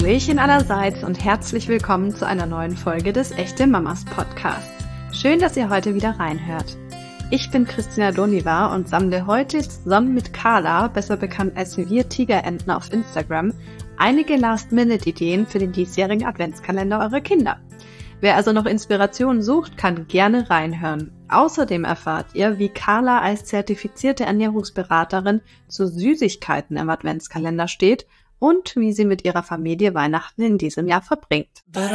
Hallöchen allerseits und herzlich willkommen zu einer neuen Folge des Echte Mamas Podcasts. Schön, dass ihr heute wieder reinhört. Ich bin Christina Doniva und sammle heute zusammen mit Carla, besser bekannt als wir Tigerenten auf Instagram, einige Last-Minute-Ideen für den diesjährigen Adventskalender eurer Kinder. Wer also noch Inspiration sucht, kann gerne reinhören. Außerdem erfahrt ihr, wie Carla als zertifizierte Ernährungsberaterin zu Süßigkeiten im Adventskalender steht und wie sie mit ihrer Familie Weihnachten in diesem Jahr verbringt.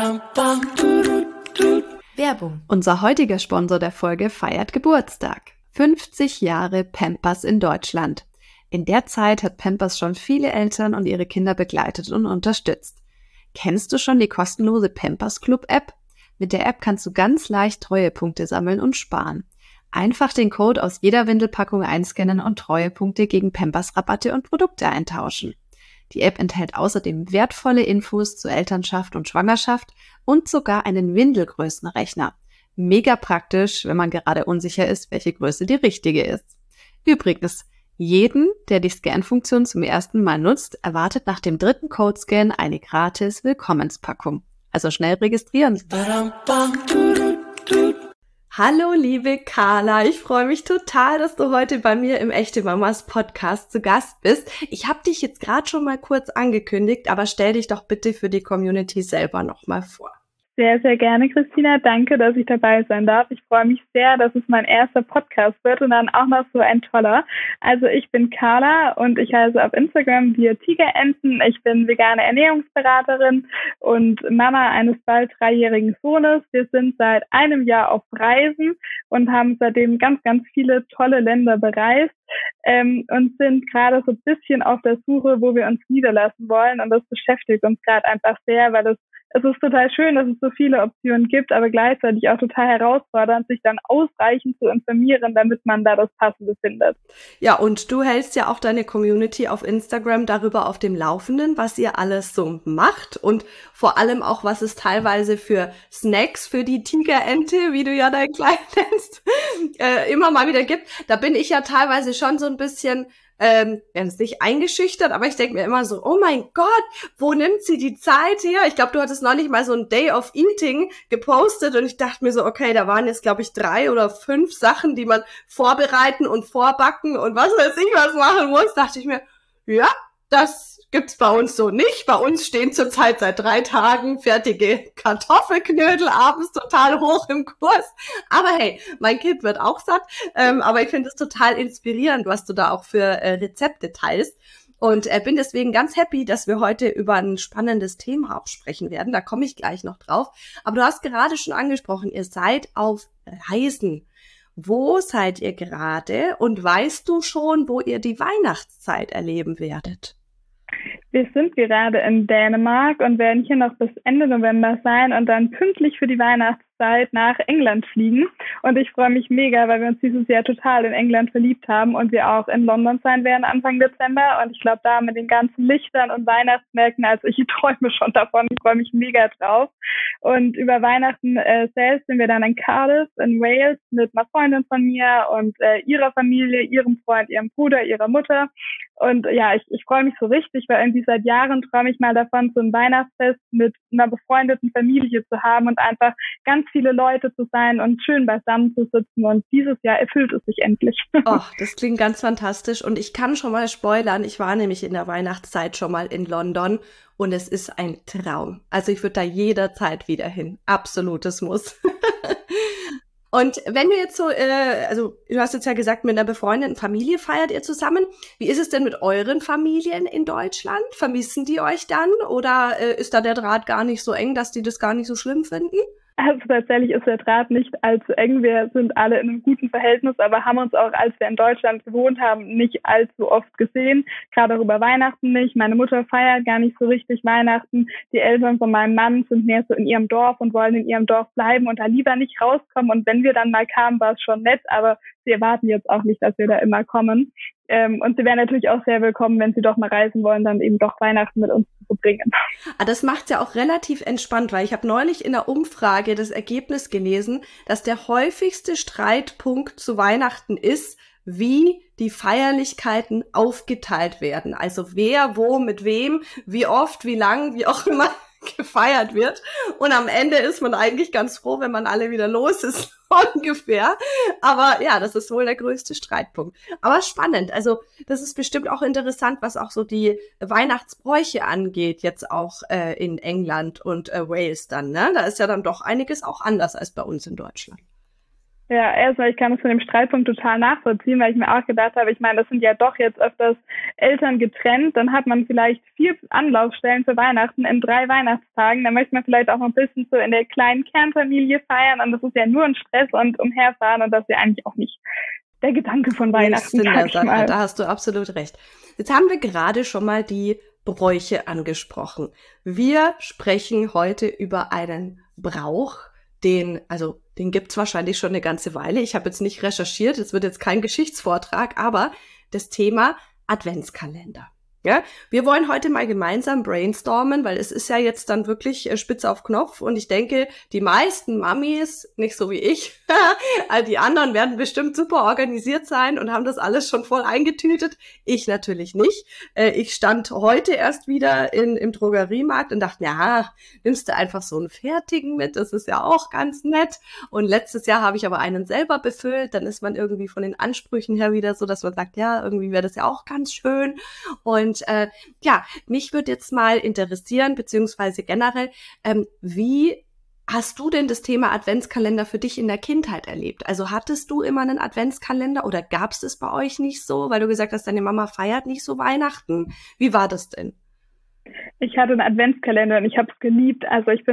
Werbung. Unser heutiger Sponsor der Folge feiert Geburtstag. 50 Jahre Pampers in Deutschland. In der Zeit hat Pampers schon viele Eltern und ihre Kinder begleitet und unterstützt. Kennst du schon die kostenlose Pampers Club App? Mit der App kannst du ganz leicht Treuepunkte sammeln und sparen. Einfach den Code aus jeder Windelpackung einscannen und Treuepunkte gegen Pampers-Rabatte und Produkte eintauschen. Die App enthält außerdem wertvolle Infos zu Elternschaft und Schwangerschaft und sogar einen Windelgrößenrechner. Mega praktisch, wenn man gerade unsicher ist, welche Größe die richtige ist. Übrigens, jeden, der die Scan-Funktion zum ersten Mal nutzt, erwartet nach dem 3. Codescan eine gratis Willkommenspackung. Also schnell registrieren. Hallo liebe Carla, ich freue mich total, dass du heute bei mir im Echte Mamas Podcast zu Gast bist. Ich habe dich jetzt gerade schon mal kurz angekündigt, aber stell dich doch bitte für die Community selber nochmal vor. Sehr, sehr gerne, Christina. Danke, dass ich dabei sein darf. Ich freue mich sehr, dass es mein erster Podcast wird und dann auch noch so ein toller. Also ich bin Carla und ich heiße auf Instagram wir Tigerenten. Ich bin vegane Ernährungsberaterin und Mama eines bald 3-jährigen Sohnes. Wir sind seit einem Jahr auf Reisen und haben seitdem ganz, ganz viele tolle Länder bereist und sind gerade so ein bisschen auf der Suche, wo wir uns niederlassen wollen. Und das beschäftigt uns gerade einfach sehr, weil es ist total schön, dass es so viele Optionen gibt, aber gleichzeitig auch total herausfordernd, sich dann ausreichend zu informieren, damit man da das Passende findet. Ja, und du hältst ja auch deine Community auf Instagram darüber auf dem Laufenden, was ihr alles so macht und vor allem auch, was es teilweise für Snacks für die Tigerente, wie du ja dein Kleid nennst, immer mal wieder gibt. Da bin ich ja teilweise schon so ein bisschen jetzt nicht eingeschüchtert, aber ich denke mir immer so, oh mein Gott, wo nimmt sie die Zeit her? Ich glaube, du hattest neulich mal so ein Day of Eating gepostet und ich dachte mir so, okay, da waren jetzt, glaube ich, 3 oder 5 Sachen, die man vorbereiten und vorbacken und was weiß ich was machen muss. Dachte ich mir, ja, das gibt's bei uns so nicht. Bei uns stehen zurzeit seit 3 Tagen fertige Kartoffelknödel abends total hoch im Kurs. Aber hey, mein Kind wird auch satt. Aber ich finde es total inspirierend, was du da auch für Rezepte teilst. Und bin deswegen ganz happy, dass wir heute über ein spannendes Thema auch sprechen werden. Da komme ich gleich noch drauf. Aber du hast gerade schon angesprochen, ihr seid auf Reisen. Wo seid ihr gerade? Und weißt du schon, wo ihr die Weihnachtszeit erleben werdet? Wir sind gerade in Dänemark und werden hier noch bis Ende November sein und dann pünktlich für die Weihnachtszeit nach England fliegen. Und ich freue mich mega, weil wir uns dieses Jahr total in England verliebt haben und wir auch in London sein werden Anfang Dezember. Und ich glaube, da mit den ganzen Lichtern und Weihnachtsmärkten, also ich träume schon davon, ich freue mich mega drauf. Und über Weihnachten selbst sind wir dann in Cardiff in Wales mit einer Freundin von mir und ihrer Familie, ihrem Freund, ihrem Bruder, ihrer Mutter. Und ja, ich freue mich so richtig, weil irgendwie seit Jahren träume ich mal davon, so ein Weihnachtsfest mit einer befreundeten Familie zu haben und einfach ganz viele Leute zu sein und schön beisammen zu sitzen. Und dieses Jahr erfüllt es sich endlich. Oh, das klingt ganz fantastisch. Und ich kann schon mal spoilern, ich war nämlich in der Weihnachtszeit schon mal in London und es ist ein Traum. Also ich würde da jederzeit wieder hin. Absolutes Muss. Und wenn du jetzt so, also du hast jetzt ja gesagt, mit einer befreundeten Familie feiert ihr zusammen. Wie ist es denn mit euren Familien in Deutschland? Vermissen die euch dann? Oder ist da der Draht gar nicht so eng, dass die das gar nicht so schlimm finden? Also tatsächlich ist der Draht nicht allzu eng. Wir sind alle in einem guten Verhältnis, aber haben uns auch, als wir in Deutschland gewohnt haben, nicht allzu oft gesehen. Gerade auch über Weihnachten nicht. Meine Mutter feiert gar nicht so richtig Weihnachten. Die Eltern von meinem Mann sind mehr so in ihrem Dorf und wollen in ihrem Dorf bleiben und da lieber nicht rauskommen. Und wenn wir dann mal kamen, war es schon nett, aber sie erwarten jetzt auch nicht, dass wir da immer kommen. Und sie wären natürlich auch sehr willkommen, wenn sie doch mal reisen wollen, dann eben doch Weihnachten mit uns zu verbringen. Das macht's ja auch relativ entspannt, weil ich habe neulich in der Umfrage das Ergebnis gelesen, dass der häufigste Streitpunkt zu Weihnachten ist, wie die Feierlichkeiten aufgeteilt werden. Also wer, wo, mit wem, wie oft, wie lang, wie auch immer gefeiert wird. Und am Ende ist man eigentlich ganz froh, wenn man alle wieder los ist, ungefähr. Aber ja, das ist wohl der größte Streitpunkt. Aber spannend. Also das ist bestimmt auch interessant, was auch so die Weihnachtsbräuche angeht, jetzt auch in England und Wales dann. Ne? Da ist ja dann doch einiges auch anders als bei uns in Deutschland. Ja, erstmal, ich kann das von dem Streitpunkt total nachvollziehen, weil ich mir auch gedacht habe, ich meine, das sind ja doch jetzt öfters Eltern getrennt, dann hat man vielleicht 4 Anlaufstellen für Weihnachten in 3 Weihnachtstagen, dann möchte man vielleicht auch noch ein bisschen so in der kleinen Kernfamilie feiern und das ist ja nur ein Stress und umherfahren und das ist ja eigentlich auch nicht der Gedanke von Weihnachten. Da hast du absolut recht. Jetzt haben wir gerade schon mal die Bräuche angesprochen. Wir sprechen heute über einen Brauch, den gibt's wahrscheinlich schon eine ganze Weile. Ich habe jetzt nicht recherchiert, es wird jetzt kein Geschichtsvortrag, aber das Thema Adventskalender. Ja, wir wollen heute mal gemeinsam brainstormen, weil es ist ja jetzt dann wirklich spitz auf Knopf und ich denke, die meisten Mamis, nicht so wie ich, all die anderen werden bestimmt super organisiert sein und haben das alles schon voll eingetütet. Ich natürlich nicht. Ich stand heute erst wieder im Drogeriemarkt und dachte, ja, nimmst du einfach so einen fertigen mit, das ist ja auch ganz nett. Und letztes Jahr habe ich aber einen selber befüllt, dann ist man irgendwie von den Ansprüchen her wieder so, dass man sagt, ja, irgendwie wäre das ja auch ganz schön. Und mich würde jetzt mal interessieren, beziehungsweise generell, wie hast du denn das Thema Adventskalender für dich in der Kindheit erlebt? Also hattest du immer einen Adventskalender oder gab es das bei euch nicht so, weil du gesagt hast, deine Mama feiert nicht so Weihnachten? Wie war das denn? Ich hatte einen Adventskalender und ich habe es geliebt. Also ich bin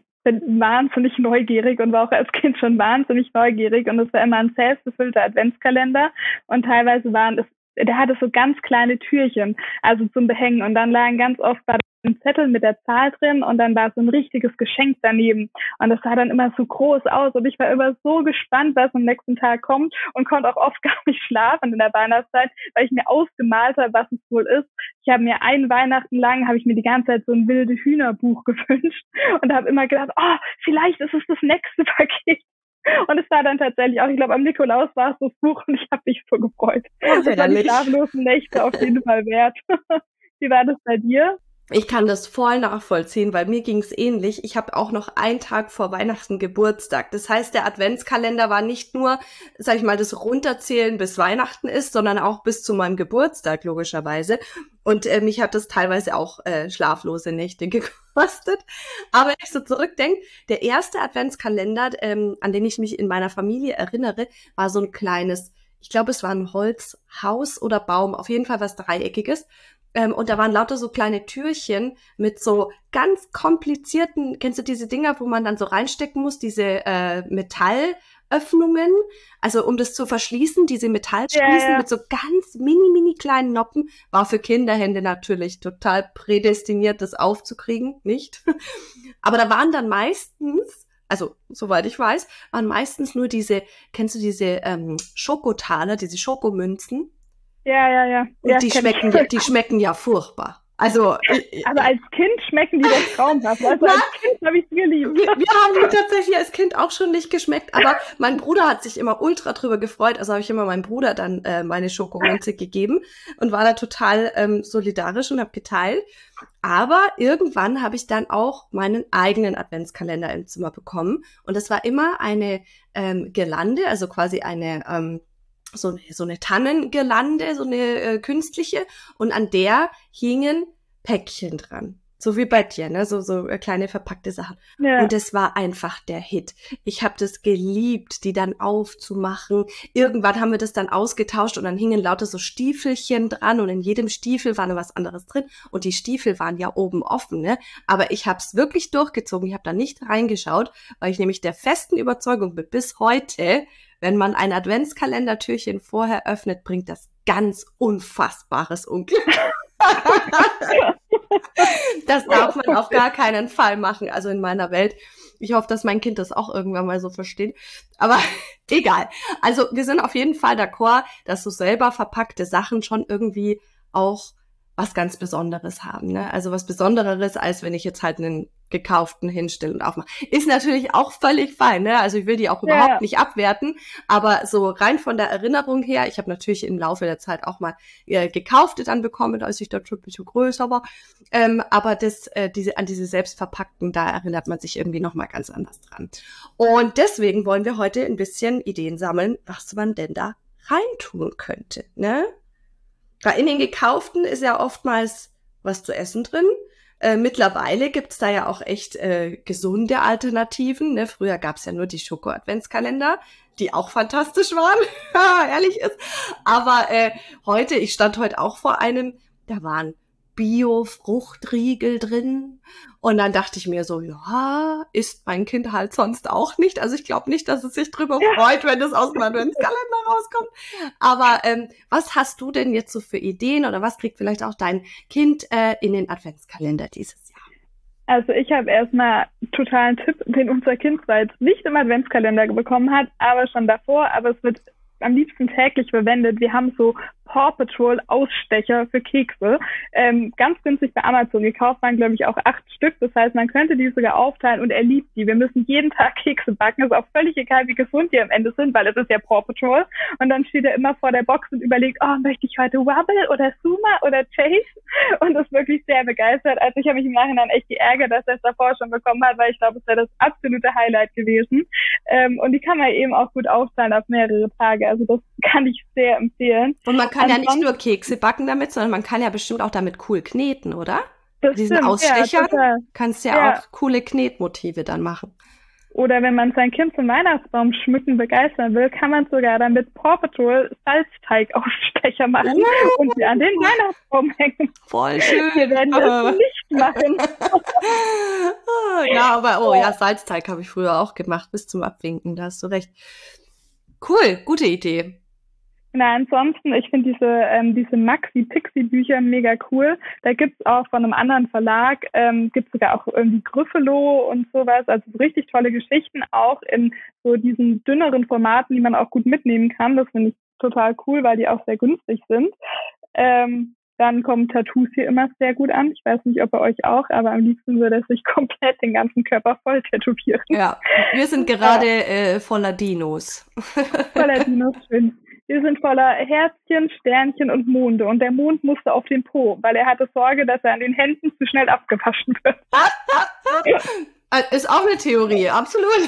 wahnsinnig neugierig und war auch als Kind schon wahnsinnig neugierig und es war immer ein selbstbefüllter Adventskalender und teilweise der hatte so ganz kleine Türchen, also zum Behängen und dann lagen ganz oft ein Zettel mit der Zahl drin und dann war so ein richtiges Geschenk daneben und das sah dann immer so groß aus und ich war immer so gespannt, was am nächsten Tag kommt und konnte auch oft gar nicht schlafen in der Weihnachtszeit, weil ich mir ausgemalt habe, was es wohl ist. Ich habe mir Weihnachten lang, habe ich mir die ganze Zeit so ein wilde Hühnerbuch gewünscht und habe immer gedacht, oh, vielleicht ist es das nächste Paket. Und es war dann tatsächlich auch, ich glaube, am Nikolaus war es das Buch und ich habe mich so gefreut. Das war die schlaflosen Nächte auf jeden Fall wert. Wie war das bei dir? Ich kann das voll nachvollziehen, weil mir ging's ähnlich. Ich habe auch noch einen Tag vor Weihnachten Geburtstag. Das heißt, der Adventskalender war nicht nur, sag ich mal, das Runterzählen bis Weihnachten ist, sondern auch bis zu meinem Geburtstag, logischerweise. Und mich hat das teilweise auch schlaflose Nächte gekostet. Aber wenn ich so zurückdenke, der erste Adventskalender, an den ich mich in meiner Familie erinnere, war so ein kleines, ich glaube, es war ein Holzhaus oder Baum, auf jeden Fall was Dreieckiges. Und da waren lauter so kleine Türchen mit so ganz komplizierten, kennst du diese Dinger, wo man dann so reinstecken muss, diese Metallöffnungen, also um das zu verschließen, diese Metallschließen mit so ganz mini kleinen Noppen, war für Kinderhände natürlich total prädestiniert, das aufzukriegen, nicht? Aber da waren dann meistens, also soweit ich weiß, waren meistens nur kennst du diese Schokotaler, diese Schokomünzen? Ja. Und die schmecken ja furchtbar. Also, aber als Kind schmecken die doch traumhaft. Also als Kind habe ich sie geliebt. Wir haben die tatsächlich als Kind auch schon nicht geschmeckt, aber mein Bruder hat sich immer ultra drüber gefreut. Also habe ich immer meinem Bruder dann meine Schokomünze gegeben und war da total solidarisch und habe geteilt. Aber irgendwann habe ich dann auch meinen eigenen Adventskalender im Zimmer bekommen. Und das war immer eine Girlande, also quasi eine so eine Tannengirlande, so eine künstliche, und an der hingen Päckchen dran. So wie bei dir, ne? So kleine verpackte Sachen. Ja. Und es war einfach der Hit. Ich habe das geliebt, die dann aufzumachen. Irgendwann haben wir das dann ausgetauscht und dann hingen lauter so Stiefelchen dran und in jedem Stiefel war noch was anderes drin. Und die Stiefel waren ja oben offen, ne? Aber ich habe es wirklich durchgezogen. Ich habe da nicht reingeschaut, weil ich nämlich der festen Überzeugung bin, bis heute, wenn man ein Adventskalendertürchen vorher öffnet, bringt das ganz unfassbares Unglück. Das darf man auf gar keinen Fall machen, also in meiner Welt. Ich hoffe, dass mein Kind das auch irgendwann mal so versteht. Aber egal. Also wir sind auf jeden Fall d'accord, dass so selber verpackte Sachen schon irgendwie auch was ganz Besonderes haben, ne? Also was Besondereres, als wenn ich jetzt halt einen gekauften hinstelle und aufmache. Ist natürlich auch völlig fein, ne? Also ich will die auch überhaupt nicht abwerten, aber so rein von der Erinnerung her, ich habe natürlich im Laufe der Zeit auch mal gekaufte dann bekommen, als ich dort schon ein bisschen größer war, aber an diese selbstverpackten, da erinnert man sich irgendwie nochmal ganz anders dran. Und deswegen wollen wir heute ein bisschen Ideen sammeln, was man denn da reintun könnte, ne? In den gekauften ist ja oftmals was zu essen drin. Mittlerweile gibt's da ja auch echt gesunde Alternativen. Ne? Früher gab's ja nur die Schoko-Adventskalender, die auch fantastisch waren, ehrlich ist. Aber ich stand heute auch vor einem, da waren Bio-Fruchtriegel drin. Und dann dachte ich mir so, ja, isst mein Kind halt sonst auch nicht. Also ich glaube nicht, dass es sich drüber freut, wenn das aus dem Adventskalender rauskommt. Aber was hast du denn jetzt so für Ideen oder was kriegt vielleicht auch dein Kind in den Adventskalender dieses Jahr? Also ich habe erstmal totalen Tipp, den unser Kind zwar jetzt nicht im Adventskalender bekommen hat, aber schon davor, aber es wird am liebsten täglich verwendet. Wir haben so Paw Patrol Ausstecher für Kekse. Ganz günstig bei Amazon gekauft, waren glaube ich auch 8 Stück. Das heißt, man könnte die sogar aufteilen und er liebt die. Wir müssen jeden Tag Kekse backen. Ist auch völlig egal, wie gesund die am Ende sind, weil es ist ja Paw Patrol. Und dann steht er immer vor der Box und überlegt, oh, möchte ich heute Wubble oder Suma oder Chase? Und ist wirklich sehr begeistert. Also ich habe mich im Nachhinein echt geärgert, dass er es davor schon bekommen hat, weil ich glaube, es wäre das absolute Highlight gewesen. Und die kann man eben auch gut aufteilen auf mehrere Tage. Also das kann ich sehr empfehlen. Und man kann ja nicht nur Kekse backen damit, sondern man kann ja bestimmt auch damit cool kneten, oder? Das Diesen stimmt, Ausstechern ja, kannst du ja auch coole Knetmotive dann machen. Oder wenn man sein Kind zum Weihnachtsbaum schmücken begeistern will, kann man sogar damit Paw Patrol Salzteigausstecher machen und sie an den Weihnachtsbaum hängen. Voll schön. Wir werden das nicht machen. Ja, aber Salzteig habe ich früher auch gemacht, bis zum Abwinken, da hast du recht. Cool, gute Idee. Na, ansonsten, ich finde diese Maxi-Pixie-Bücher mega cool. Da gibt's auch von einem anderen Verlag, gibt's sogar auch irgendwie Gryffalo und sowas. Also so richtig tolle Geschichten, auch in so diesen dünneren Formaten, die man auch gut mitnehmen kann. Das finde ich total cool, weil die auch sehr günstig sind. Dann kommen Tattoos hier immer sehr gut an. Ich weiß nicht, ob bei euch auch, aber am liebsten würde es sich komplett den ganzen Körper voll tätowieren. Ja, wir sind gerade voller Dinos. Voller Dinos, schön. Wir sind voller Herzchen, Sternchen und Monde. Und der Mond musste auf den Po, weil er hatte Sorge, dass er an den Händen zu schnell abgewaschen wird. Ist auch eine Theorie, absolut.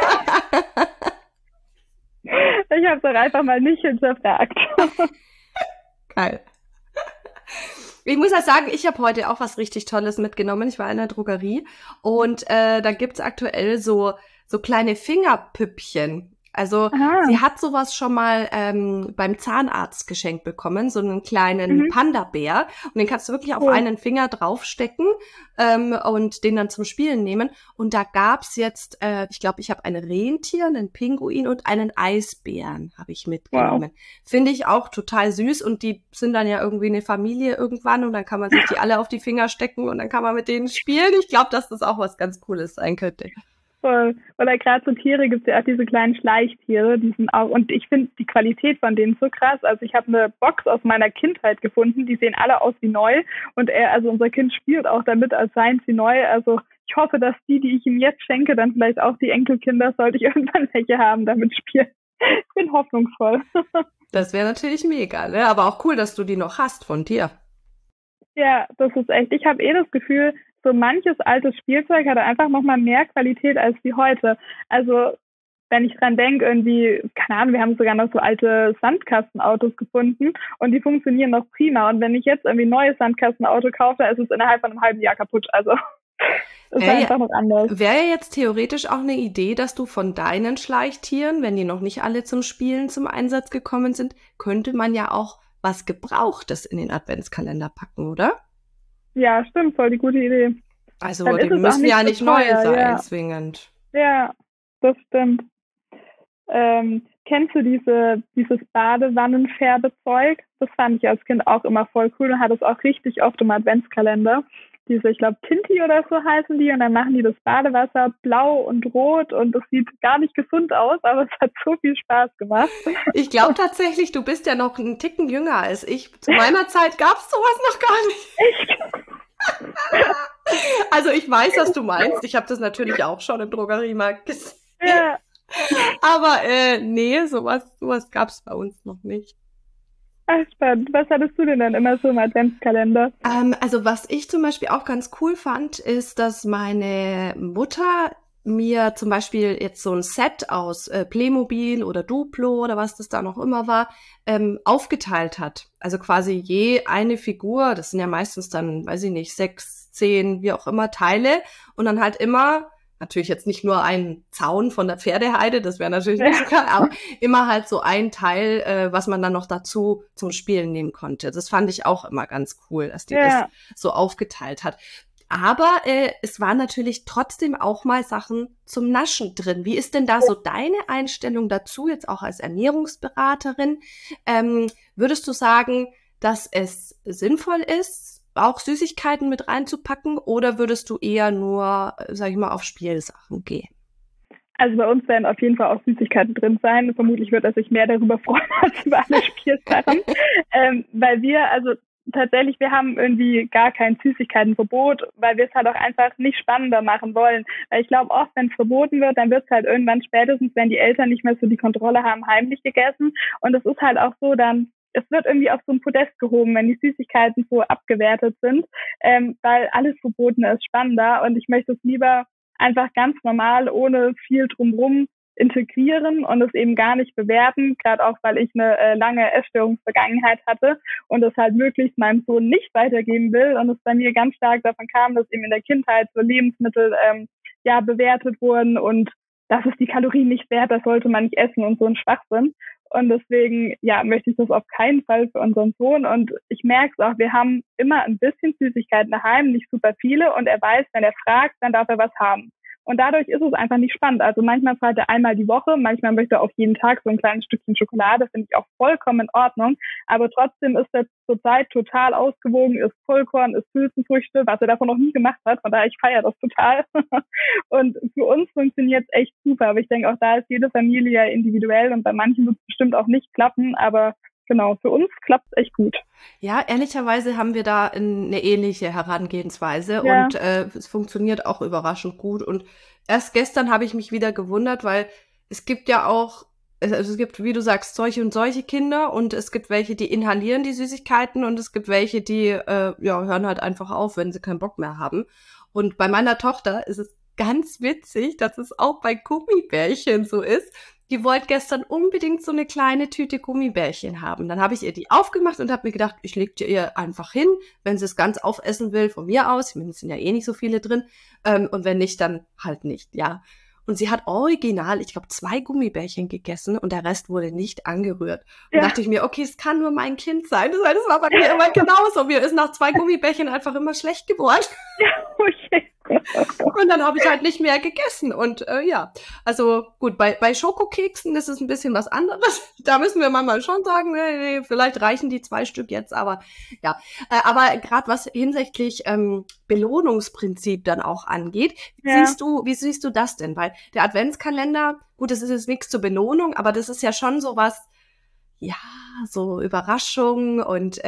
Ich habe es doch einfach mal nicht hinterfragt. Geil. Ich muss ja sagen, ich habe heute auch was richtig Tolles mitgenommen. Ich war in der Drogerie und da gibt's aktuell so kleine Fingerpüppchen. Also sie hat sowas schon mal beim Zahnarzt geschenkt bekommen, so einen kleinen Panda-Bär. Und den kannst du wirklich auf einen Finger draufstecken und den dann zum Spielen nehmen. Und da gab's jetzt, ich glaube, ich habe ein Rentier, einen Pinguin und einen Eisbären habe ich mitgenommen. Wow. Finde ich auch total süß. Und die sind dann ja irgendwie eine Familie irgendwann und dann kann man sich die alle auf die Finger stecken und dann kann man mit denen spielen. Ich glaube, dass das auch was ganz Cooles sein könnte. Voll. Oder gerade so Tiere gibt es ja auch diese kleinen Schleichtiere, die sind auch, und ich finde die Qualität von denen so krass. Also ich habe eine Box aus meiner Kindheit gefunden, die sehen alle aus wie neu und unser Kind spielt auch damit, als seien sie neu. Also ich hoffe, dass die ich ihm jetzt schenke, dann vielleicht auch die Enkelkinder, sollte ich irgendwann welche haben, damit spielen. Ich bin hoffnungsvoll. Das wäre natürlich mega, ne? Aber auch cool, dass du die noch hast von dir. Ja, das ist echt. Ich habe das Gefühl, so manches altes Spielzeug hat einfach nochmal mehr Qualität als die heute. Also wenn ich dran denke, irgendwie, keine Ahnung, wir haben sogar noch so alte Sandkastenautos gefunden und die funktionieren noch prima. Und wenn ich jetzt irgendwie ein neues Sandkastenauto kaufe, ist es innerhalb von einem halben Jahr kaputt. Also das ist einfach noch anders. Wäre ja jetzt theoretisch auch eine Idee, dass du von deinen Schleichtieren, wenn die noch nicht alle zum Spielen zum Einsatz gekommen sind, könnte man ja auch was Gebrauchtes in den Adventskalender packen, oder? Ja, stimmt, voll die gute Idee. Also die müssen ja nicht neu sein, zwingend. Ja, das stimmt. Kennst du dieses Badewannenfärbezeug? Das fand ich als Kind auch immer voll cool und hatte es auch richtig oft im Adventskalender. diese, ich glaube, Tinti oder so heißen die, und dann machen die das Badewasser blau und rot und das sieht gar nicht gesund aus, aber es hat so viel Spaß gemacht. Ich glaube tatsächlich, du bist ja noch einen Ticken jünger als ich. Zu meiner Zeit gab es sowas noch gar nicht. Also ich weiß, was du meinst. Ich habe das natürlich auch schon im Drogeriemarkt gesehen. Ja. Aber nee, sowas gab es bei uns noch nicht. Ach, spannend. Was hattest du denn dann immer so im Adventskalender? Also was ich zum Beispiel auch ganz cool fand, ist, dass meine Mutter mir zum Beispiel jetzt so ein Set aus Playmobil oder Duplo oder was das da noch immer war, aufgeteilt hat. Also quasi je eine Figur, das sind ja meistens dann, weiß ich nicht, 6, 10, wie auch immer Teile, und dann halt immer, natürlich jetzt nicht nur ein Zaun von der Pferdeheide, das wäre natürlich nicht so klar, aber immer halt so ein Teil, was man dann noch dazu zum Spielen nehmen konnte. Das fand ich auch immer ganz cool, dass die das so aufgeteilt hat. Aber es waren natürlich trotzdem auch mal Sachen zum Naschen drin. Wie ist denn da so deine Einstellung dazu, jetzt auch als Ernährungsberaterin? Würdest du sagen, dass es sinnvoll ist, auch Süßigkeiten mit reinzupacken, oder würdest du eher nur, sag ich mal, auf Spielsachen gehen? Also bei uns werden auf jeden Fall auch Süßigkeiten drin sein. Vermutlich wird er sich mehr darüber freuen als über alle Spielsachen. Weil wir haben irgendwie gar kein Süßigkeitenverbot, weil wir es halt auch einfach nicht spannender machen wollen. Weil ich glaube, oft, wenn es verboten wird, dann wird es halt irgendwann spätestens, wenn die Eltern nicht mehr so die Kontrolle haben, heimlich gegessen. Und es ist halt auch so, es wird irgendwie auf so ein Podest gehoben, wenn die Süßigkeiten so abgewertet sind, weil alles Verbotene ist spannender, und ich möchte es lieber einfach ganz normal, ohne viel drumherum integrieren und es eben gar nicht bewerten, gerade auch, weil ich eine lange Essstörungsvergangenheit hatte und es halt möglichst meinem Sohn nicht weitergeben will, und es bei mir ganz stark davon kam, dass eben in der Kindheit so Lebensmittel bewertet wurden und das ist die Kalorien nicht wert, das sollte man nicht essen und so ein Schwachsinn. Und deswegen, möchte ich das auf keinen Fall für unseren Sohn. Und ich merke es auch, wir haben immer ein bisschen Süßigkeiten daheim, nicht super viele. Und er weiß, wenn er fragt, dann darf er was haben. Und dadurch ist es einfach nicht spannend. Also manchmal fragt er einmal die Woche, manchmal möchte er auch jeden Tag so ein kleines Stückchen Schokolade, finde ich auch vollkommen in Ordnung. Aber trotzdem ist er zurzeit total ausgewogen, isst Vollkorn, isst Hülsenfrüchte, was er davon noch nie gemacht hat. Von daher, ich feiere das total. Und für uns funktioniert es echt super. Aber ich denke, auch da ist jede Familie ja individuell und bei manchen wird es bestimmt auch nicht klappen. Aber genau, für uns klappt es echt gut. Ja, ehrlicherweise haben wir da eine ähnliche Herangehensweise und es funktioniert auch überraschend gut. Und erst gestern habe ich mich wieder gewundert, weil es gibt ja auch, also es gibt, wie du sagst, solche und solche Kinder, und es gibt welche, die inhalieren die Süßigkeiten, und es gibt welche, die hören halt einfach auf, wenn sie keinen Bock mehr haben. Und bei meiner Tochter ist es ganz witzig, dass es auch bei Gummibärchen so ist. Die wollte gestern unbedingt so eine kleine Tüte Gummibärchen haben. Dann habe ich ihr die aufgemacht und habe mir gedacht, ich leg die ihr einfach hin, wenn sie es ganz aufessen will, von mir aus. Ich meine, es sind ja eh nicht so viele drin. Und wenn nicht, dann halt nicht, ja. Und sie hat original, ich glaube, 2 Gummibärchen gegessen und der Rest wurde nicht angerührt. Und dachte ich mir, okay, es kann nur mein Kind sein. Das war bei mir immer genauso. Mir ist nach 2 Gummibärchen einfach immer schlecht geworden. Okay. Und dann habe ich halt nicht mehr gegessen. Und also gut, bei Schokokeksen ist es ein bisschen was anderes. Da müssen wir manchmal schon sagen, nee, vielleicht reichen die 2 Stück jetzt, aber ja. Aber gerade was hinsichtlich Belohnungsprinzip dann auch angeht, wie siehst du das denn? Weil der Adventskalender, gut, das ist jetzt nichts zur Belohnung, aber das ist ja schon sowas, ja, so Überraschung und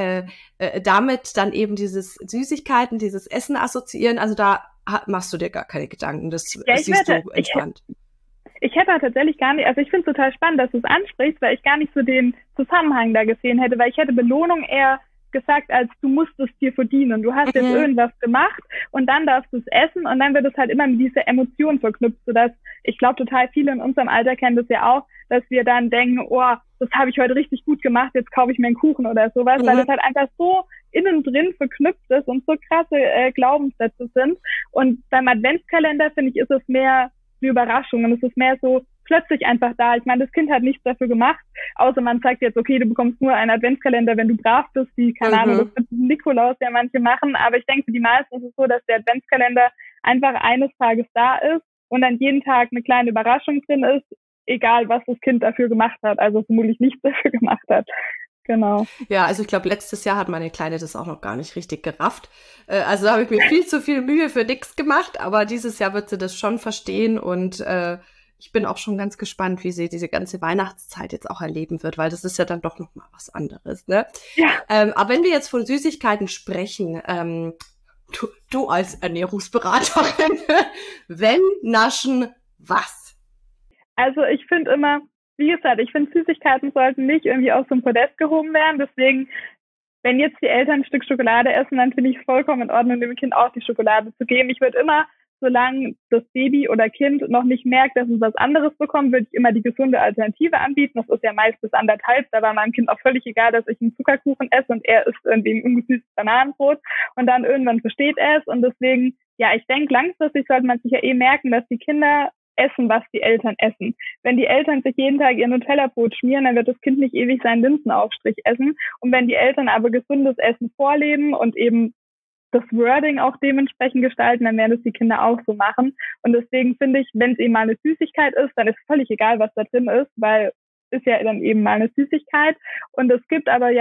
damit dann eben dieses Süßigkeiten, dieses Essen assoziieren. Also da machst du dir gar keine Gedanken, das siehst du entspannt. Ich hätte tatsächlich gar nicht, also ich finde es total spannend, dass du es ansprichst, weil ich gar nicht so den Zusammenhang da gesehen hätte, weil ich hätte Belohnung eher gesagt, als du musst es dir verdienen. Du hast jetzt irgendwas gemacht und dann darfst du es essen und dann wird es halt immer mit dieser Emotion verknüpft, sodass ich glaube, total viele in unserem Alter kennen das ja auch, dass wir dann denken, oh, das habe ich heute richtig gut gemacht, jetzt kaufe ich mir einen Kuchen oder sowas, weil das halt einfach so innen drin verknüpft ist und so krasse Glaubenssätze sind. Und beim Adventskalender, finde ich, ist es mehr eine Überraschung und es ist mehr so plötzlich einfach da. Ich meine, das Kind hat nichts dafür gemacht, außer man sagt jetzt, okay, du bekommst nur einen Adventskalender, wenn du brav bist, wie, keine Ahnung, das wird Nikolaus ja manche machen, aber ich denke, für die meisten ist es so, dass der Adventskalender einfach eines Tages da ist und dann jeden Tag eine kleine Überraschung drin ist, egal was das Kind dafür gemacht hat, also vermutlich nichts dafür gemacht hat. Genau. Ja, also ich glaube, letztes Jahr hat meine Kleine das auch noch gar nicht richtig gerafft. Also da habe ich mir viel zu viel Mühe für nix gemacht, aber dieses Jahr wird sie das schon verstehen und ich bin auch schon ganz gespannt, wie sie diese ganze Weihnachtszeit jetzt auch erleben wird, weil das ist ja dann doch noch mal was anderes, ne? Ja, Aber wenn wir jetzt von Süßigkeiten sprechen, du als Ernährungsberaterin, wenn naschen, was? also ich finde immer, wie gesagt, ich finde Süßigkeiten sollten nicht irgendwie auf so ein Podest gehoben werden. Deswegen, wenn jetzt die Eltern ein Stück Schokolade essen, dann finde ich es vollkommen in Ordnung, dem Kind auch die Schokolade zu geben. Ich würde immer, solange das Baby oder Kind noch nicht merkt, dass es was anderes bekommt, würde ich immer die gesunde Alternative anbieten. Das ist ja meist bis 1,5. Da war meinem Kind auch völlig egal, dass ich einen Zuckerkuchen esse und er isst irgendwie ein ungesüßtes Bananenbrot. Und dann irgendwann versteht er es. Und deswegen, ja, ich denke, langfristig sollte man sich ja merken, dass die Kinder essen, was die Eltern essen. Wenn die Eltern sich jeden Tag ihr Nutella-Brot schmieren, dann wird das Kind nicht ewig seinen Linsenaufstrich essen. Und wenn die Eltern aber gesundes Essen vorleben und eben das Wording auch dementsprechend gestalten, dann werden es die Kinder auch so machen. Und deswegen finde ich, wenn es eben mal eine Süßigkeit ist, dann ist völlig egal, was da drin ist, weil ist ja dann eben mal eine Süßigkeit. Und es gibt aber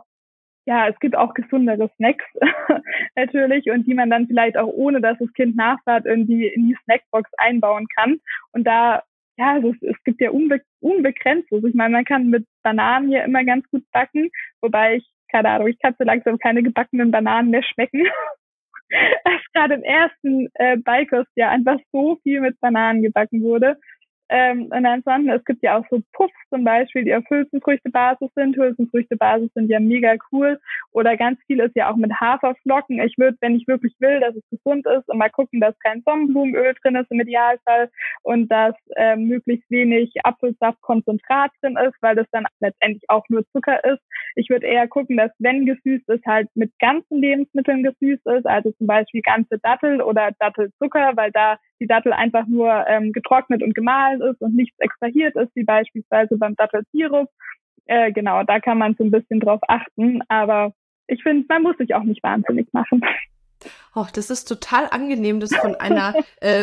es gibt auch gesundere Snacks natürlich und die man dann vielleicht auch ohne, dass das Kind nachfragt, irgendwie in die Snackbox einbauen kann. Und da, ja, es gibt ja Unbegrenztes. Ich meine, man kann mit Bananen hier immer ganz gut backen, wobei keine Ahnung, ich kann so langsam keine gebackenen Bananen mehr schmecken. Als gerade im ersten Beikostjahr einfach so viel mit Bananen gebacken wurde. Und ansonsten, es gibt ja auch so Puffs zum Beispiel, die auf Hülsenfrüchtebasis sind. Hülsenfrüchtebasis sind ja mega cool. Oder ganz viel ist ja auch mit Haferflocken. Ich würde, wenn ich wirklich will, dass es gesund ist, und mal gucken, dass kein Sonnenblumenöl drin ist im Idealfall und dass möglichst wenig Apfelsaftkonzentrat drin ist, weil das dann letztendlich auch nur Zucker ist. Ich würde eher gucken, dass wenn gesüßt ist, halt mit ganzen Lebensmitteln gesüßt ist, also zum Beispiel ganze Dattel oder Dattelzucker, weil da die Dattel einfach nur getrocknet und gemahlen ist und nichts extrahiert ist, wie beispielsweise beim Dattelsirup. Genau, da kann man so ein bisschen drauf achten, aber ich finde, man muss sich auch nicht wahnsinnig machen. Oh, das ist total angenehm, das von einer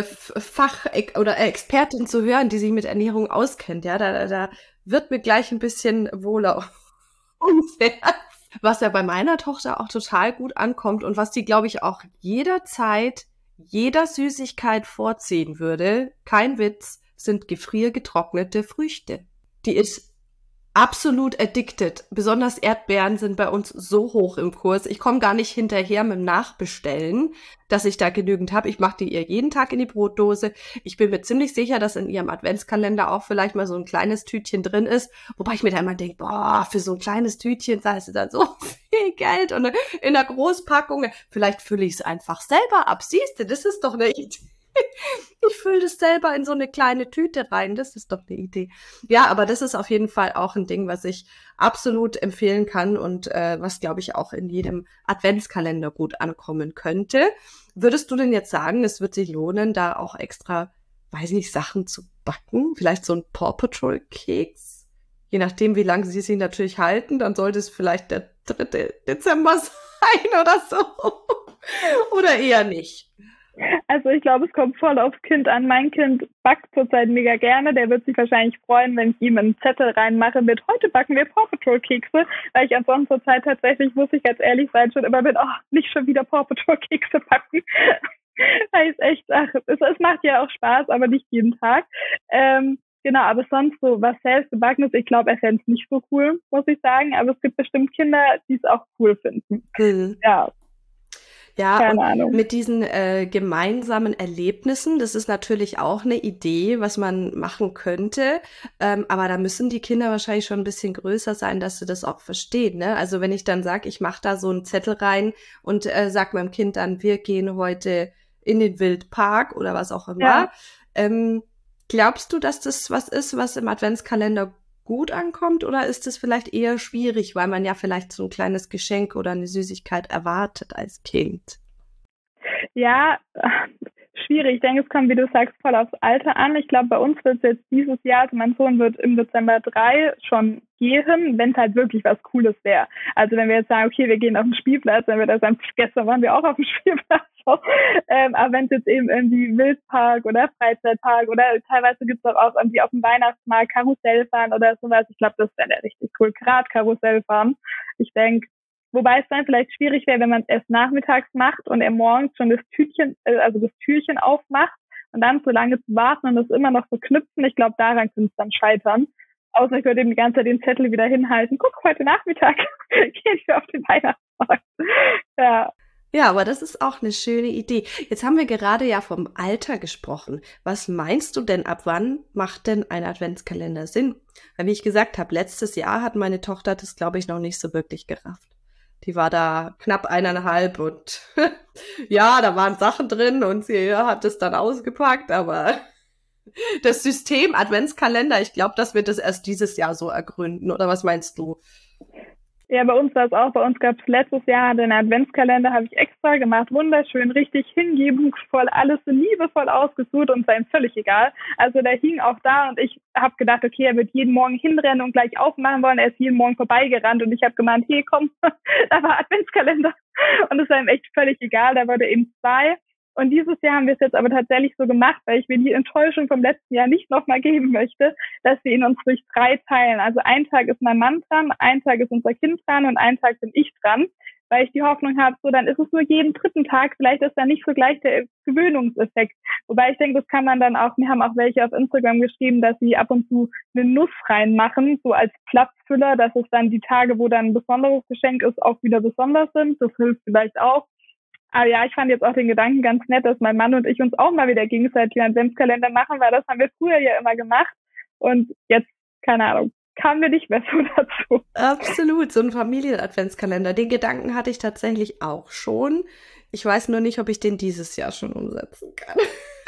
oder Expertin zu hören, die sich mit Ernährung auskennt. Ja, da wird mir gleich ein bisschen wohler ums Herz. Was ja bei meiner Tochter auch total gut ankommt und was die, glaube ich, auch jederzeit jeder Süßigkeit vorziehen würde, kein Witz, sind gefriergetrocknete Früchte. Die ist absolut addicted. Besonders Erdbeeren sind bei uns so hoch im Kurs. Ich komme gar nicht hinterher mit dem Nachbestellen, dass ich da genügend habe. Ich mache die ihr jeden Tag in die Brotdose. Ich bin mir ziemlich sicher, dass in ihrem Adventskalender auch vielleicht mal so ein kleines Tütchen drin ist. Wobei ich mir dann immer denke, boah, für so ein kleines Tütchen zahlst du dann so viel Geld. Und in der Großpackung, vielleicht fülle ich es einfach selber ab. Siehst du, das ist doch eine Idee. Ich fülle das selber in so eine kleine Tüte rein. Das ist doch eine Idee. Ja, aber das ist auf jeden Fall auch ein Ding, was ich absolut empfehlen kann und was, glaube ich, auch in jedem Adventskalender gut ankommen könnte. Würdest du denn jetzt sagen, es wird sich lohnen, da auch extra, weiß nicht, Sachen zu backen? Vielleicht so ein Paw Patrol Keks? Je nachdem, wie lange sie sich natürlich halten, dann sollte es vielleicht der 3. Dezember sein oder so. Oder eher nicht. Also ich glaube, es kommt voll aufs Kind an. Mein Kind backt zurzeit mega gerne. Der wird sich wahrscheinlich freuen, wenn ich ihm einen Zettel reinmache mit heute backen wir Paw Patrol Kekse, weil ich ansonsten zurzeit tatsächlich, muss ich ganz ehrlich sein, schon immer bin, nicht schon wieder Paw Patrol Kekse backen. Weil es echt, es macht ja auch Spaß, aber nicht jeden Tag. Genau, aber sonst so was selbst gebacken ist, ich glaube, er fände es nicht so cool, muss ich sagen. Aber es gibt bestimmt Kinder, die es auch cool finden. Ja. Ja, Keine und Ahnung. mit diesen gemeinsamen Erlebnissen, das ist natürlich auch eine Idee, was man machen könnte. Aber da müssen die Kinder wahrscheinlich schon ein bisschen größer sein, dass sie das auch verstehen. Ne? Also wenn ich dann sage, ich mache da so einen Zettel rein und sag meinem Kind dann, wir gehen heute in den Wildpark oder was auch immer. Ja. Glaubst du, dass das was ist, was im Adventskalender gut ankommt oder ist es vielleicht eher schwierig, weil man ja vielleicht so ein kleines Geschenk oder eine Süßigkeit erwartet als Kind? Ja, schwierig. Ich denke, es kommt, wie du sagst, voll aufs Alter an. Ich glaube, bei uns wird es jetzt dieses Jahr, also mein Sohn wird im Dezember 3 schon gehen, wenn es halt wirklich was Cooles wäre. Also wenn wir jetzt sagen, okay, wir gehen auf den Spielplatz, dann wird er sagen, gestern waren wir auch auf dem Spielplatz. Aber wenn es jetzt eben irgendwie Wildpark oder Freizeitpark oder teilweise gibt es auch irgendwie auf dem Weihnachtsmarkt Karussell fahren oder sowas, ich glaube, das wäre richtig cool. Gerade Karussell fahren. Ich denke, wobei es dann vielleicht schwierig wäre, wenn man es erst nachmittags macht und er morgens schon das Türchen aufmacht und dann so lange zu warten und das immer noch verknüpfen. Ich glaube, daran könnte es dann scheitern. Außer ich würde eben die ganze Zeit den Zettel wieder hinhalten. Guck, heute Nachmittag gehen wir auf den Weihnachtsmarkt. Ja. Ja, aber das ist auch eine schöne Idee. Jetzt haben wir gerade ja vom Alter gesprochen. Was meinst du denn, ab wann macht denn ein Adventskalender Sinn? Weil, wie ich gesagt habe, letztes Jahr hat meine Tochter das, glaube ich, noch nicht so wirklich gerafft. Die war da knapp 1,5 und ja, da waren Sachen drin und sie hat es dann ausgepackt, aber das System Adventskalender, ich glaube, dass wir das erst dieses Jahr so ergründen. Oder was meinst du? Ja, bei uns war es auch. Bei uns gab es letztes Jahr den Adventskalender, habe ich extra gemacht. Wunderschön, richtig hingebungsvoll, alles so liebevoll ausgesucht und sei ihm völlig egal. Also der hing auch da und ich habe gedacht, okay, er wird jeden Morgen hinrennen und gleich aufmachen wollen. Er ist jeden Morgen vorbeigerannt und ich habe gemeint, hey, komm, da war Adventskalender. Und es war ihm echt völlig egal. Da wurde eben 2. Und dieses Jahr haben wir es jetzt aber tatsächlich so gemacht, weil ich mir die Enttäuschung vom letzten Jahr nicht nochmal geben möchte, dass wir ihn uns durch 3 teilen. Also ein Tag ist mein Mann dran, ein Tag ist unser Kind dran und ein Tag bin ich dran, weil ich die Hoffnung habe, so dann ist es nur jeden 3. Tag, vielleicht ist dann nicht so gleich der Gewöhnungseffekt. Wobei ich denke, das kann man dann auch, mir haben auch welche auf Instagram geschrieben, dass sie ab und zu eine Nuss reinmachen, so als Platzfüller, dass es dann die Tage, wo dann ein besonderes Geschenk ist, auch wieder besonders sind. Das hilft vielleicht auch. Aber ja, ich fand jetzt auch den Gedanken ganz nett, dass mein Mann und ich uns auch mal wieder gegenseitig einen Adventskalender machen, weil das haben wir früher ja immer gemacht. Und jetzt, keine Ahnung, kamen wir nicht mehr so dazu. Absolut, so ein Familien-Adventskalender. Den Gedanken hatte ich tatsächlich auch schon. Ich weiß nur nicht, ob ich den dieses Jahr schon umsetzen kann.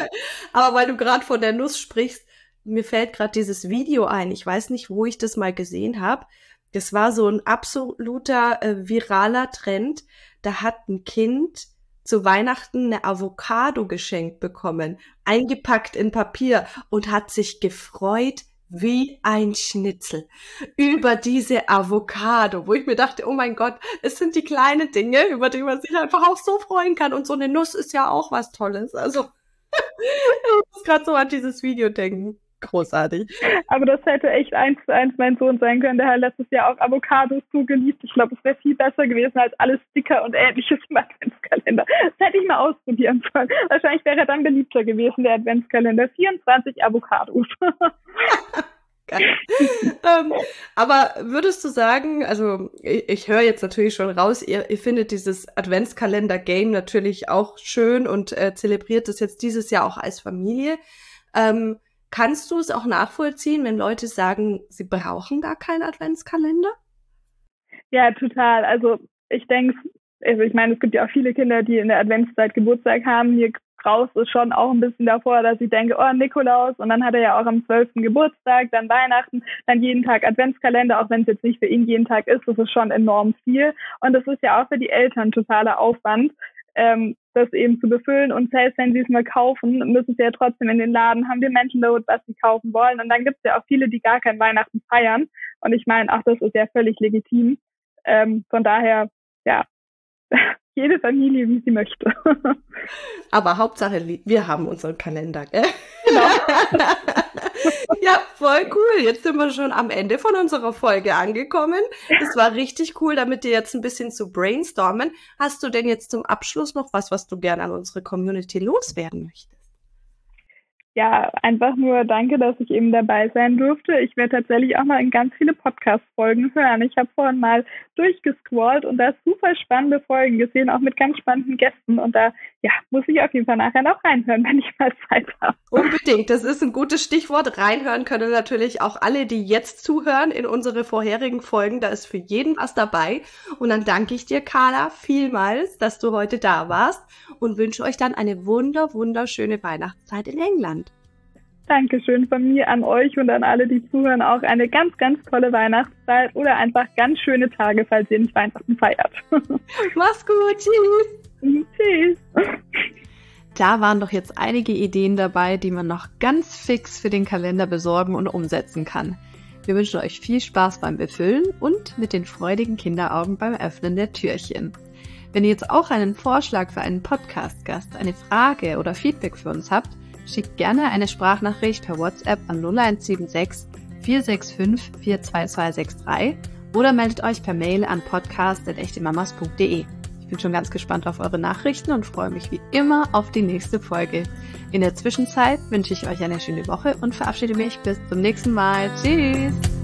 Aber weil du gerade von der Nuss sprichst, mir fällt gerade dieses Video ein. Ich weiß nicht, wo ich das mal gesehen habe. Das war so ein absoluter viraler Trend. Da hat ein Kind zu Weihnachten eine Avocado geschenkt bekommen, eingepackt in Papier und hat sich gefreut wie ein Schnitzel über diese Avocado, wo ich mir dachte, oh mein Gott, es sind die kleinen Dinge, über die man sich einfach auch so freuen kann. Und so eine Nuss ist ja auch was Tolles. Also ich muss gerade so an dieses Video denken. Großartig. Aber das hätte echt 1:1 mein Sohn sein können. Der hat letztes Jahr auch Avocados so geliebt. Ich glaube, es wäre viel besser gewesen als alles Sticker und Ähnliches im Adventskalender. Das hätte ich mal ausprobieren sollen. Wahrscheinlich wäre er dann beliebter gewesen, der Adventskalender. 24 Avocados. Geil. Aber würdest du sagen, also ich höre jetzt natürlich schon raus, ihr findet dieses Adventskalender-Game natürlich auch schön und zelebriert es jetzt dieses Jahr auch als Familie. Kannst du es auch nachvollziehen, wenn Leute sagen, sie brauchen gar keinen Adventskalender? Ja, total. Also ich denke, ich meine, es gibt ja auch viele Kinder, die in der Adventszeit Geburtstag haben. Mir graust es schon auch ein bisschen davor, dass ich denke, oh, Nikolaus, und dann hat er ja auch am 12. Geburtstag, dann Weihnachten, dann jeden Tag Adventskalender, auch wenn es jetzt nicht für ihn jeden Tag ist, das ist schon enorm viel. Und das ist ja auch für die Eltern totaler Aufwand, das eben zu befüllen. Und selbst wenn sie es mal kaufen, müssen sie ja trotzdem in den Laden, haben den Mental Load, was sie kaufen wollen. Und dann gibt es ja auch viele, die gar kein Weihnachten feiern. Und ich meine, auch das ist ja völlig legitim. Von daher, ja, jede Familie, wie sie möchte. Aber Hauptsache, wir haben unseren Kalender, gell? Genau. Ja, voll cool. Jetzt sind wir schon am Ende von unserer Folge angekommen. Es war richtig cool, damit dir jetzt ein bisschen zu brainstormen. Hast du denn jetzt zum Abschluss noch was du gerne an unsere Community loswerden möchtest? Ja, einfach nur danke, dass ich eben dabei sein durfte. Ich werde tatsächlich auch mal in ganz viele Podcast-Folgen hören. Ich habe vorhin mal durchgescrollt und da super spannende Folgen gesehen, auch mit ganz spannenden Gästen. Und da muss ich auf jeden Fall nachher noch reinhören, wenn ich mal Zeit habe. Unbedingt, das ist ein gutes Stichwort. Reinhören können natürlich auch alle, die jetzt zuhören in unsere vorherigen Folgen. Da ist für jeden was dabei. Und dann danke ich dir, Carla, vielmals, dass du heute da warst und wünsche euch dann eine wunderschöne Weihnachtszeit in England. Dankeschön von mir an euch und an alle, die zuhören, auch eine ganz, ganz tolle Weihnachtszeit oder einfach ganz schöne Tage, falls ihr nicht Weihnachten feiert. Mach's gut, tschüss. Tschüss. Da waren doch jetzt einige Ideen dabei, die man noch ganz fix für den Kalender besorgen und umsetzen kann. Wir wünschen euch viel Spaß beim Befüllen und mit den freudigen Kinderaugen beim Öffnen der Türchen. Wenn ihr jetzt auch einen Vorschlag für einen Podcast-Gast, eine Frage oder Feedback für uns habt, schickt gerne eine Sprachnachricht per WhatsApp an 0176 465 42263 oder meldet euch per Mail an podcast@echtemamas.de. Ich bin schon ganz gespannt auf eure Nachrichten und freue mich wie immer auf die nächste Folge. In der Zwischenzeit wünsche ich euch eine schöne Woche und verabschiede mich bis zum nächsten Mal. Tschüss!